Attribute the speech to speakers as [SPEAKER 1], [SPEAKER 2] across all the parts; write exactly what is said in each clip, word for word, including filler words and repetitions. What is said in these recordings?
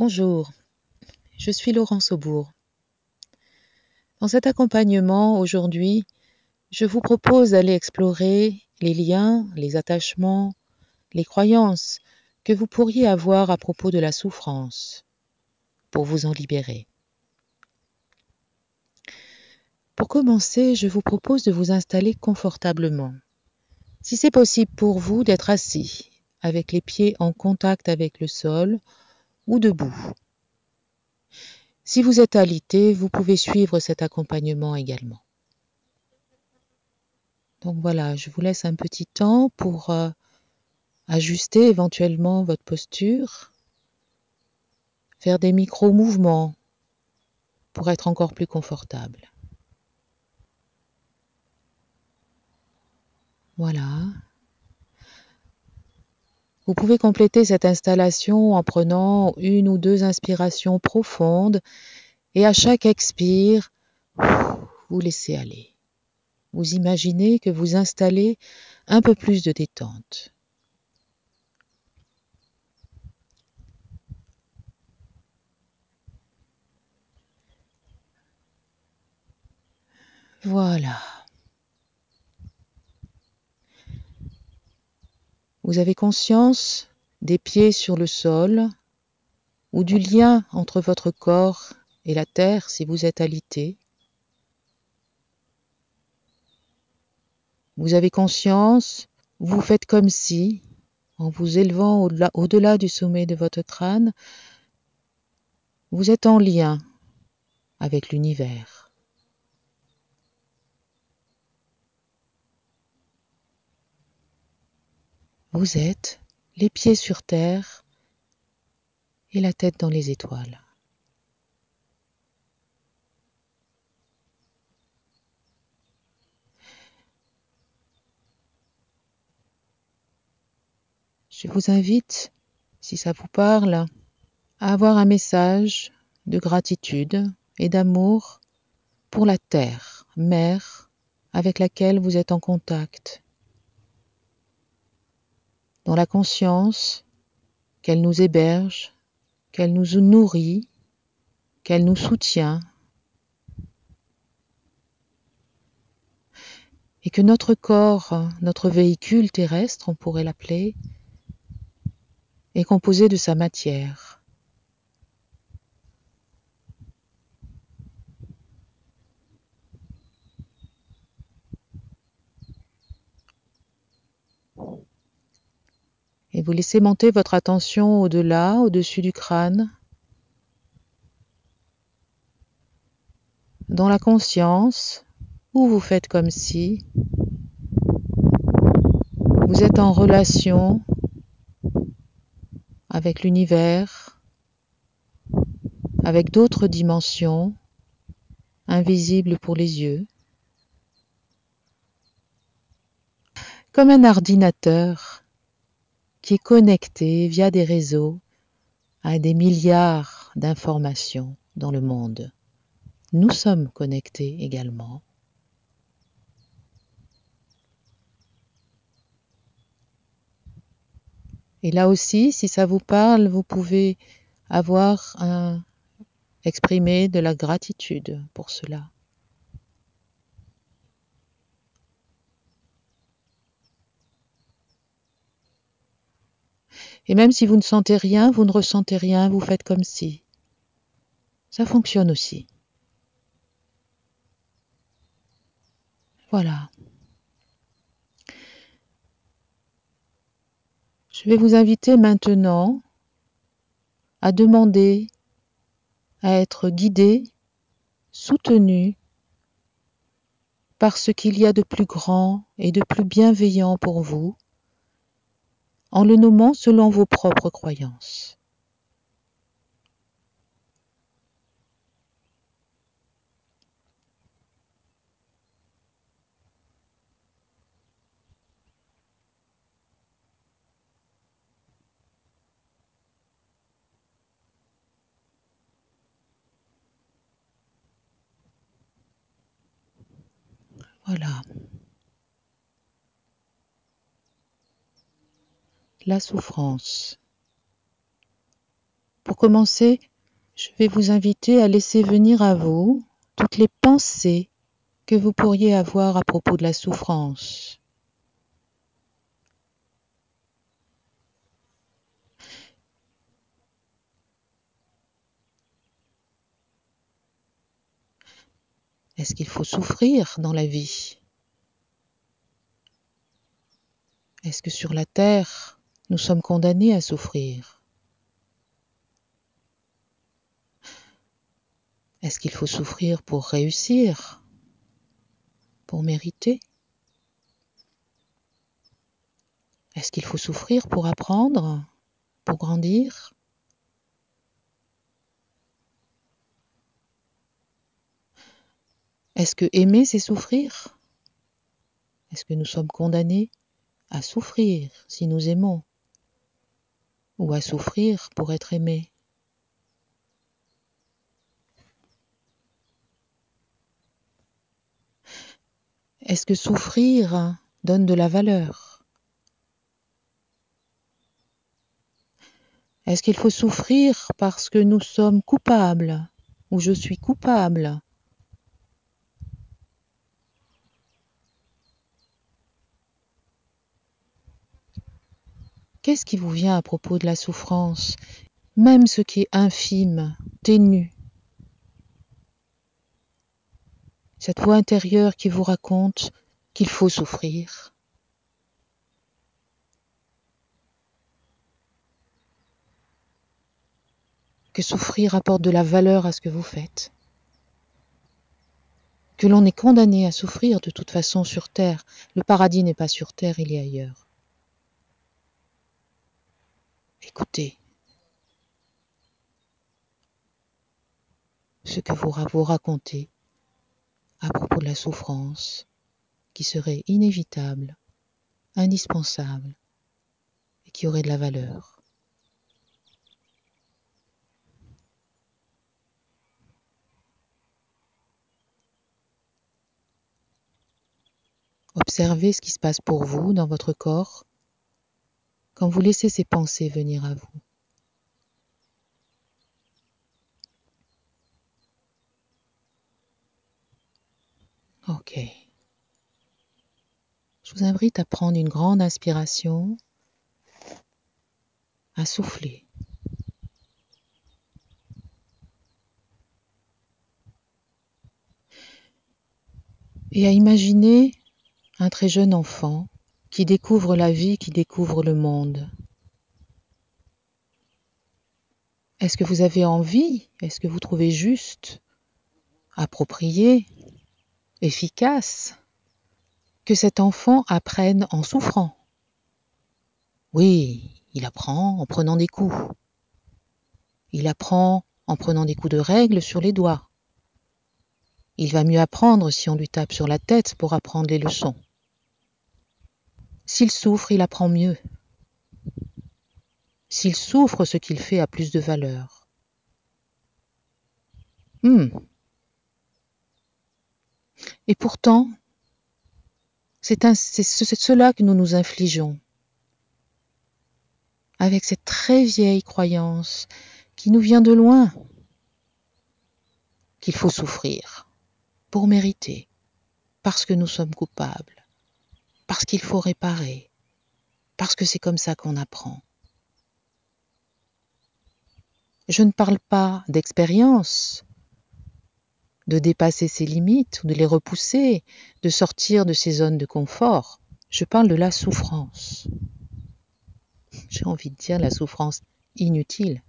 [SPEAKER 1] Bonjour, je suis Laurence Aubourg. Dans cet accompagnement, aujourd'hui, je vous propose d'aller explorer les liens, les attachements, les croyances que vous pourriez avoir à propos de la souffrance, pour vous en libérer. Pour commencer, je vous propose de vous installer confortablement. Si c'est possible pour vous d'être assis, avec les pieds en contact avec le sol, ou debout. Si vous êtes alité, vous pouvez suivre cet accompagnement également. Donc voilà, je vous laisse un petit temps pour euh, ajuster éventuellement votre posture, faire des micro-mouvements pour être encore plus confortable. Voilà. Vous pouvez compléter cette installation en prenant une ou deux inspirations profondes et à chaque expire, vous laissez aller. Vous imaginez que vous installez un peu plus de détente. Voilà. Vous avez conscience des pieds sur le sol ou du lien entre votre corps et la terre si vous êtes alité. Vous avez conscience, vous faites comme si, en vous élevant au-delà, au-delà du sommet de votre crâne, vous êtes en lien avec l'univers. Vous êtes les pieds sur terre et la tête dans les étoiles. Je vous invite, si ça vous parle, à avoir un message de gratitude et d'amour pour la terre, mère, avec laquelle vous êtes en contact, dans la conscience qu'elle nous héberge, qu'elle nous nourrit, qu'elle nous soutient, et que notre corps, notre véhicule terrestre, on pourrait l'appeler, est composé de sa matière. Et vous laissez monter votre attention au-delà, au-dessus du crâne, dans la conscience, où vous faites comme si vous êtes en relation avec l'univers, avec d'autres dimensions invisibles pour les yeux, comme un ordinateur qui est connecté via des réseaux à des milliards d'informations dans le monde. Nous sommes connectés également. Et là aussi, si ça vous parle, vous pouvez avoir un, exprimer de la gratitude pour cela. Et même si vous ne sentez rien, vous ne ressentez rien, vous faites comme si. Ça fonctionne aussi. Voilà. Je vais vous inviter maintenant à demander à être guidé, soutenu par ce qu'il y a de plus grand et de plus bienveillant pour vous, en le nommant selon vos propres croyances. Voilà. La souffrance. Pour commencer, je vais vous inviter à laisser venir à vous toutes les pensées que vous pourriez avoir à propos de la souffrance. Est-ce qu'il faut souffrir dans la vie? Est-ce que sur la terre, nous sommes condamnés à souffrir? Est-ce qu'il faut souffrir pour réussir? Pour mériter? Est-ce qu'il faut souffrir pour apprendre? Pour grandir? Est-ce que aimer, c'est souffrir? Est-ce que nous sommes condamnés à souffrir si nous aimons? Ou à souffrir pour être aimés? Est-ce que souffrir donne de la valeur? Est-ce qu'il faut souffrir parce que nous sommes coupables ou je suis coupable? Qu'est-ce qui vous vient à propos de la souffrance, même ce qui est infime, ténu? Cette voix intérieure qui vous raconte qu'il faut souffrir. Que souffrir apporte de la valeur à ce que vous faites. Que l'on est condamné à souffrir de toute façon sur terre. Le paradis n'est pas sur terre, il est ailleurs. Écoutez ce que vous vous racontez à propos de la souffrance qui serait inévitable, indispensable et qui aurait de la valeur. Observez ce qui se passe pour vous dans votre corps quand vous laissez ces pensées venir à vous. Ok. Je vous invite à prendre une grande inspiration, à souffler. Et à imaginer un très jeune enfant qui découvre la vie, qui découvre le monde. Est-ce que vous avez envie, est-ce que vous trouvez juste, approprié, efficace, que cet enfant apprenne en souffrant? Oui, il apprend en prenant des coups. Il apprend en prenant des coups de règle sur les doigts. Il va mieux apprendre si on lui tape sur la tête pour apprendre les leçons. S'il souffre, il apprend mieux. S'il souffre, ce qu'il fait a plus de valeur. Hmm. Et pourtant, c'est, un, c'est, c'est cela que nous nous infligeons. Avec cette très vieille croyance qui nous vient de loin, qu'il faut souffrir pour mériter, parce que nous sommes coupables, parce qu'il faut réparer, parce que c'est comme ça qu'on apprend. Je ne parle pas d'expérience, de dépasser ses limites ou de les repousser, de sortir de ses zones de confort. Je parle de la souffrance. J'ai envie de dire la souffrance inutile.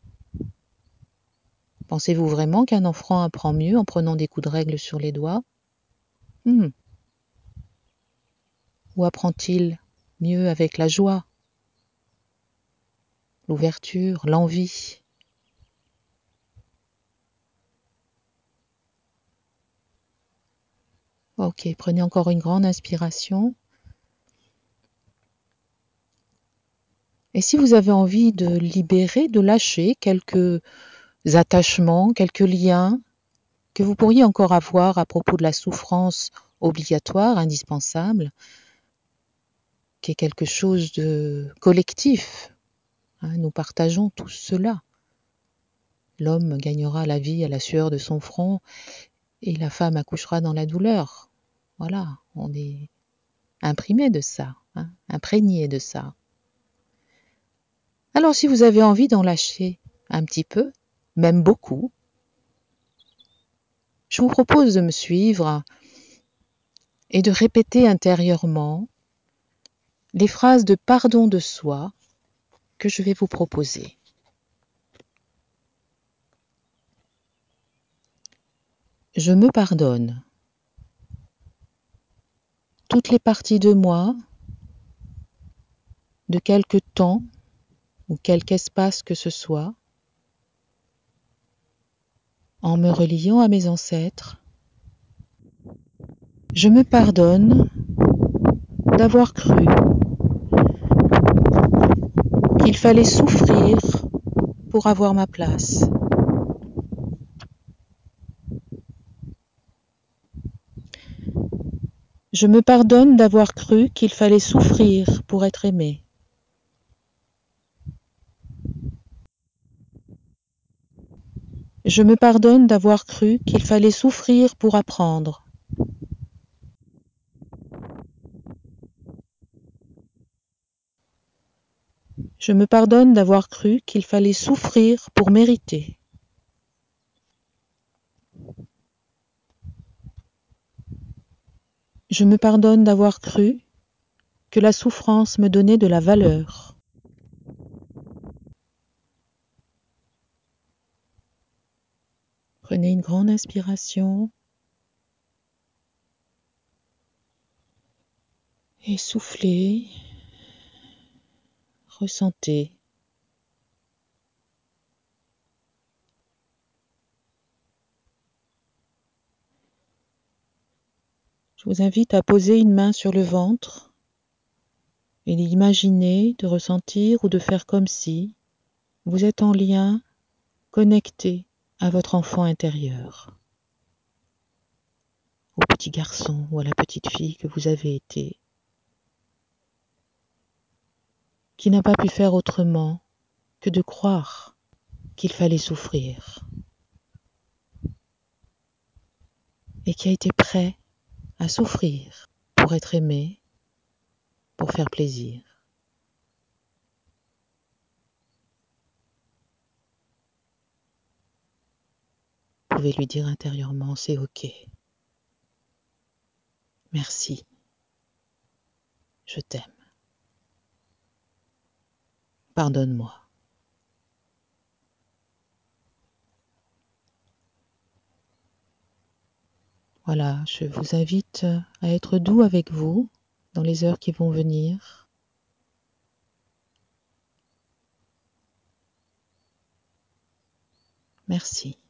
[SPEAKER 1] Pensez-vous vraiment qu'un enfant apprend mieux en prenant des coups de règle sur les doigts? hmm. Ou apprend-il mieux avec la joie, l'ouverture, l'envie? Ok, prenez encore une grande inspiration. Et si vous avez envie de libérer, de lâcher quelques attachements, quelques liens que vous pourriez encore avoir à propos de la souffrance obligatoire, indispensable, qui est quelque chose de collectif, hein, nous partageons tous cela. L'homme gagnera la vie à la sueur de son front et la femme accouchera dans la douleur. Voilà, on est imprimé de ça, hein, imprégné de ça. Alors si vous avez envie d'en lâcher un petit peu, même beaucoup, je vous propose de me suivre et de répéter intérieurement les phrases de pardon de soi que je vais vous proposer. Je me pardonne. Toutes les parties de moi, de quelque temps ou quelque espace que ce soit, en me reliant à mes ancêtres, je me pardonne d'avoir cru qu'il fallait souffrir pour avoir ma place. Je me pardonne d'avoir cru qu'il fallait souffrir pour être aimé. Je me pardonne d'avoir cru qu'il fallait souffrir pour apprendre. Je me pardonne d'avoir cru qu'il fallait souffrir pour mériter. Je me pardonne d'avoir cru que la souffrance me donnait de la valeur. Prenez une grande inspiration et soufflez, ressentez. Je vous invite à poser une main sur le ventre et d'imaginer, de ressentir ou de faire comme si vous êtes en lien, connecté à votre enfant intérieur, au petit garçon ou à la petite fille que vous avez été, qui n'a pas pu faire autrement que de croire qu'il fallait souffrir et qui a été prêt à souffrir pour être aimé, pour faire plaisir. Vous pouvez lui dire intérieurement, c'est ok. Merci. Je t'aime. Pardonne-moi. Voilà, je vous invite à être doux avec vous dans les heures qui vont venir. Merci.